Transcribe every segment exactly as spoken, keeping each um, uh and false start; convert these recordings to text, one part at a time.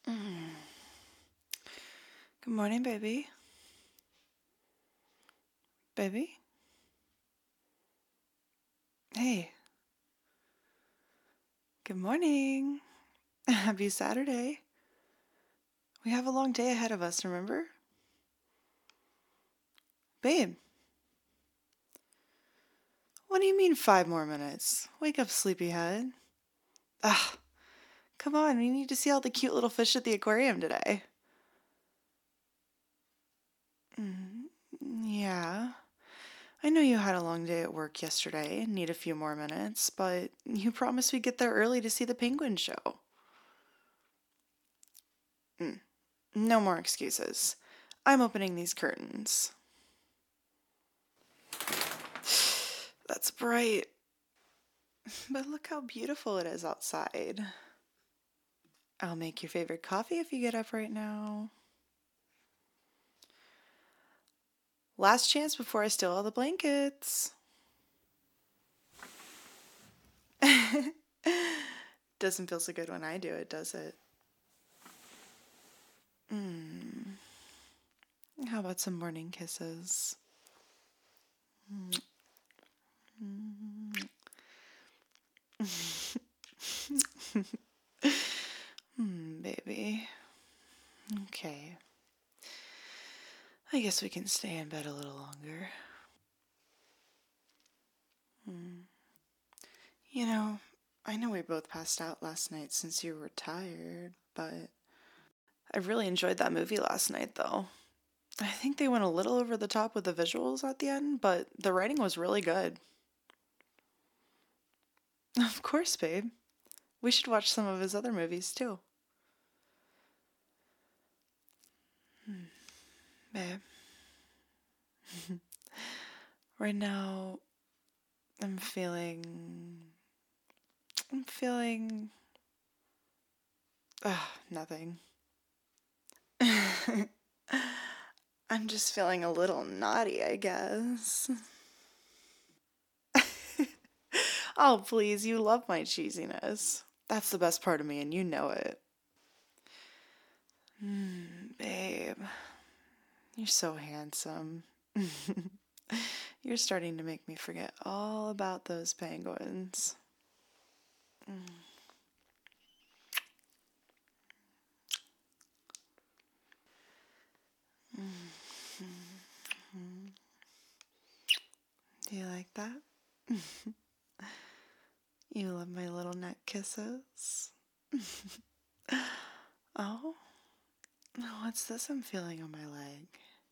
Mm. Good morning, baby. Baby? Hey, good morning. Happy Saturday. We have a long day ahead of us, remember? Babe, what do you mean five more minutes? Wake up, sleepyhead. Ugh, come on, we need to see all the cute little fish at the aquarium today. Mm, yeah. I know you had a long day at work yesterday and need a few more minutes, but you promised we'd get there early to see the penguin show. Mm, no more excuses. I'm opening these curtains. That's bright. But look how beautiful it is outside. I'll make your favorite coffee if you get up right now. Last chance before I steal all the blankets. Doesn't feel so good when I do it, does it? Mm. How about some morning kisses? Hmm, baby. Okay. I guess we can stay in bed a little longer. Hmm. You know, I know we both passed out last night since you were tired, but I really enjoyed that movie last night, though. I think they went a little over the top with the visuals at the end, but the writing was really good. Of course, babe. We should watch some of his other movies, too. Hmm, babe. Right now, I'm feeling. I'm feeling. Ugh, nothing. I'm just feeling a little naughty, I guess. Oh, please, you love my cheesiness. That's the best part of me, and you know it. Mm, babe, you're so handsome. You're starting to make me forget all about those penguins. Mm. Mm. Do you like that? You love my little neck kisses? Oh, what's this I'm feeling on my leg?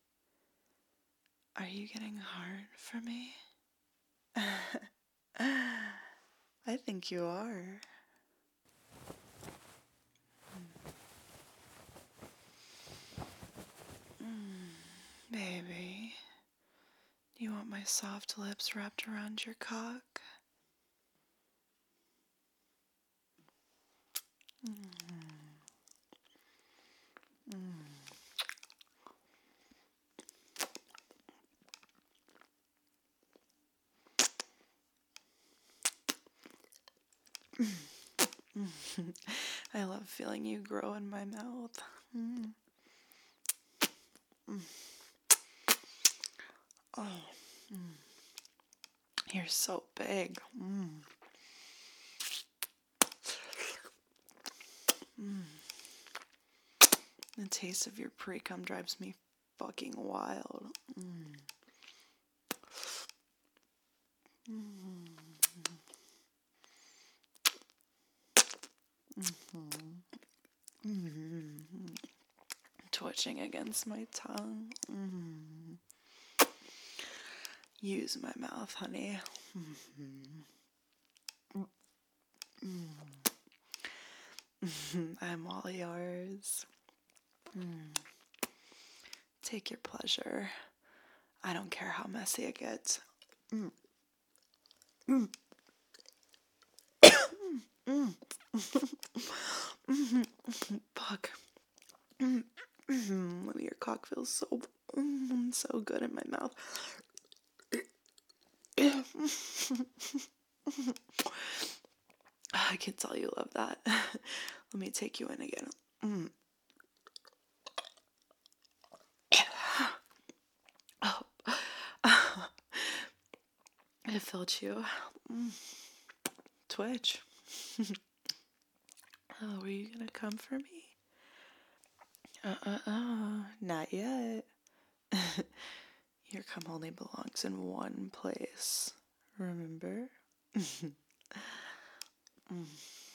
Are you getting hard for me? I think you are. Mm, baby, do you want my soft lips wrapped around your cock? Mm, mm. I love feeling you grow in my mouth. Mm. Mm. Oh, mm. You're so big. Mm. Mm. The taste of your pre-cum drives me fucking wild. Mm. Mm. Mm-hmm. Mm-hmm. Twitching against my tongue. Mm. Use my mouth, honey. Mm. I'm all yours. Mm. Take your pleasure. I don't care how messy it gets. Mm. Mm. Mm. Fuck. Mm. Your cock feels so mm, so good in my mouth. I can tell you love that. Let me take you in again. Mm. I felt you. Mm. Twitch. Oh, were you gonna come for me? Uh-uh-uh, not yet. Your cum only belongs in one place, remember? mm. Mm.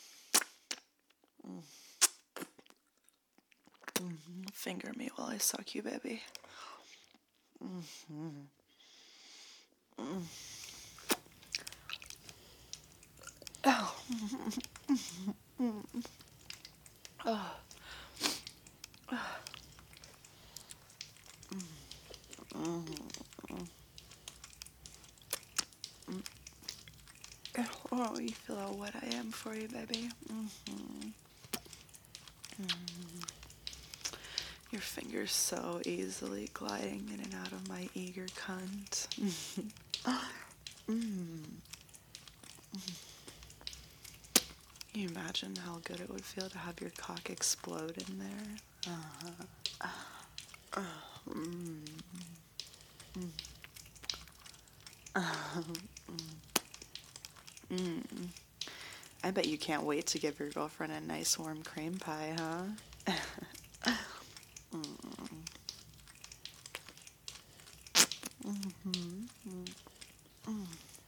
Mm. Finger me while I suck you, baby. Mm-hmm. Mm. Oh. Mm. Oh. Mm. Mm. Oh, you feel how wet I am for you, baby. Mm-hmm. Mm. Your fingers so easily gliding in and out of my eager cunt. mm. Can you imagine how good it would feel to have your cock explode in there? Uh-huh. Uh, mm. Mm. Uh, mm. Mm. I bet you can't wait to give your girlfriend a nice warm cream pie, huh? mm. Mm-hmm. Mm.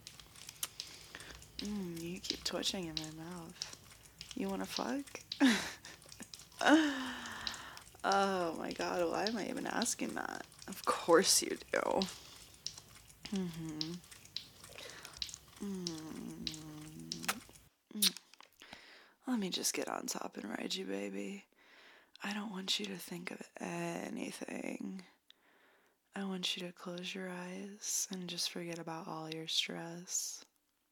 Mm. You keep twitching in my mouth. You wanna fuck? Oh my god, why am I even asking that? Of course you do. Mm-hmm. Mm. Mm. Let me just get on top and ride you, baby. I don't want you to think of anything. I want you to close your eyes and just forget about all your stress.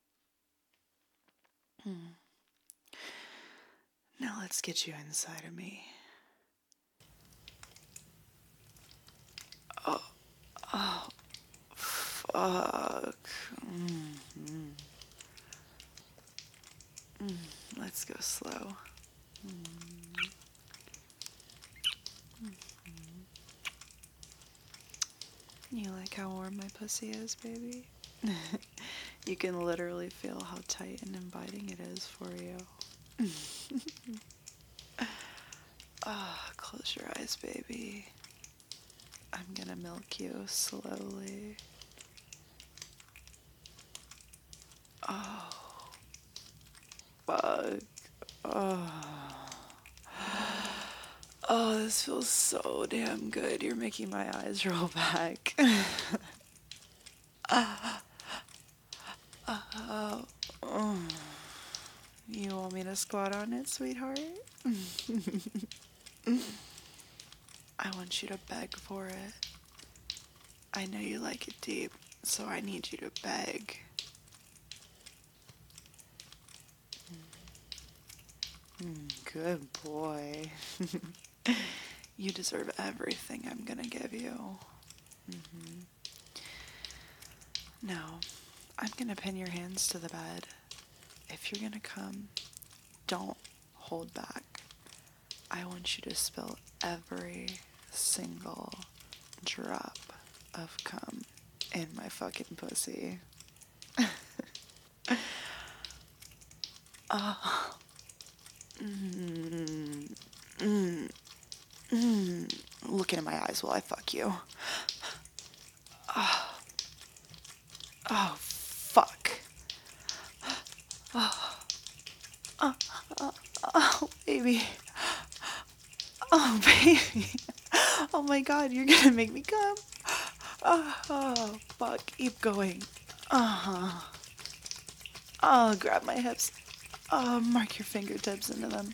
Hmm. Now let's get you inside of me. Oh, oh, fuck. Mm-hmm. Mm. Let's go slow. Mm. Mm-hmm. You like how warm my pussy is, baby? You can literally feel how tight and inviting it is for you. Ah, oh, close your eyes, baby. I'm gonna milk you slowly. Oh, fuck. Oh. Oh, this feels so damn good. You're making my eyes roll back. uh, uh, oh. You want me to squat on it, sweetheart? I want you to beg for it. I know you like it deep, so I need you to beg. Mm, good boy. You deserve everything I'm gonna give you. Mm-hmm. Now, I'm gonna pin your hands to the bed. If you're gonna come, don't hold back. I want you to spill every single drop of cum in my fucking pussy. Oh. Mm, mm, mm. Look into my eyes while I fuck you. Oh, oh fuck. Oh, oh, oh, oh, baby. Oh, baby. Oh my god, you're gonna make me come. Oh, oh fuck. Keep going. Uh-huh. Oh, grab my hips. Oh, mark your fingertips into them.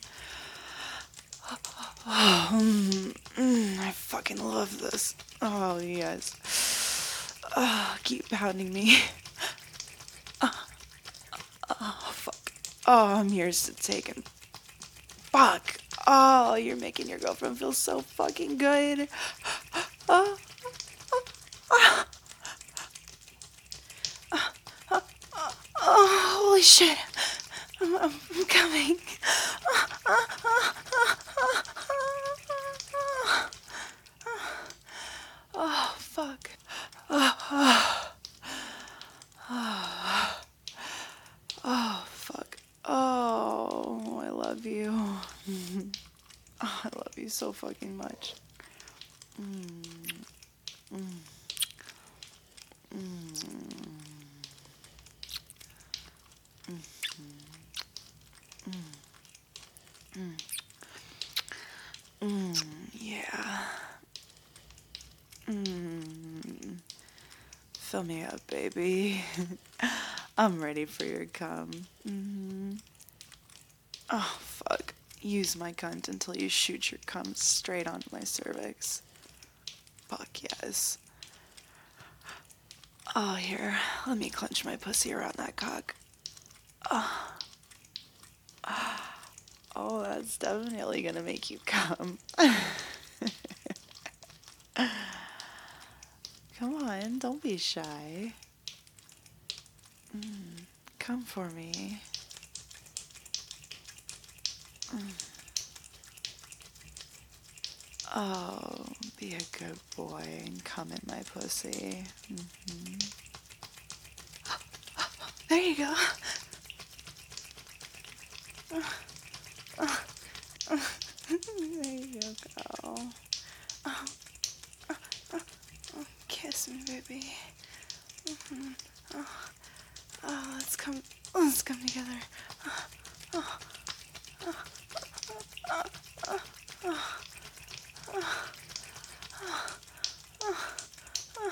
Oh, mm, mm, I fucking love this. Oh, yes. Oh, keep pounding me. Oh, oh, fuck. Oh, I'm yours to take and fuck. Oh, you're making your girlfriend feel so fucking good. Oh, oh, oh, oh, oh, holy shit. I'm, I'm coming. Oh, fuck. Oh, oh. Oh, I love you so fucking much. Mm, mm, mm, mm, mm, mm, yeah. Mm. Fill me up, baby. I'm ready for your cum. Mm-hmm. Oh, fuck. Use my cunt until you shoot your cum straight onto my cervix. Fuck yes. Oh, here. Let me clench my pussy around that cock. Oh, oh that's definitely gonna make you cum. Come on, don't be shy. Mm, come for me. Mm. Oh, be a good boy and come in my pussy. Mm-hmm. There you go. There you go. Oh, kiss me, baby. Mm-hmm. Oh, oh, let's come. Let's come together. Oh, oh, oh, oh, oh, oh, oh, oh, oh.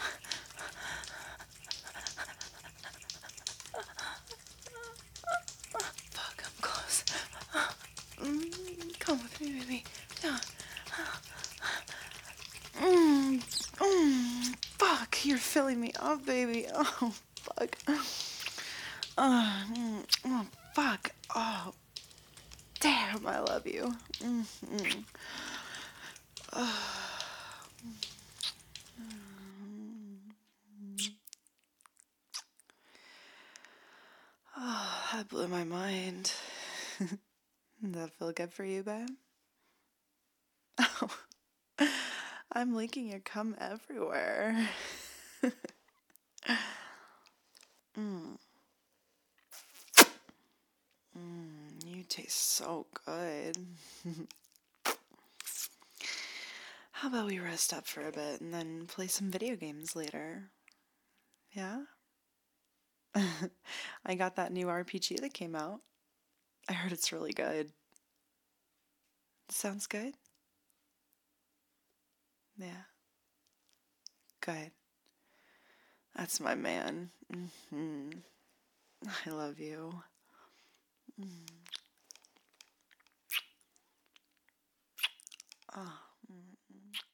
Fuck, I'm close. Mm, come with me, baby. Yeah. Mm, mm, fuck, you're filling me up, baby. Oh, fuck. Oh, mm, oh fuck. Oh, damn, I love you. Mm-hmm. Oh, oh, that blew my mind. Does that feel good for you, babe? Oh, I'm leaking your cum everywhere. mm. Mm, you taste so good. How about we rest up for a bit and then play some video games later? Yeah? I got that new R P G that came out. I heard it's really good. Sounds good? Yeah. Good. That's my man. Mm-hmm. I love you. Mm. Oh. Mm-hmm.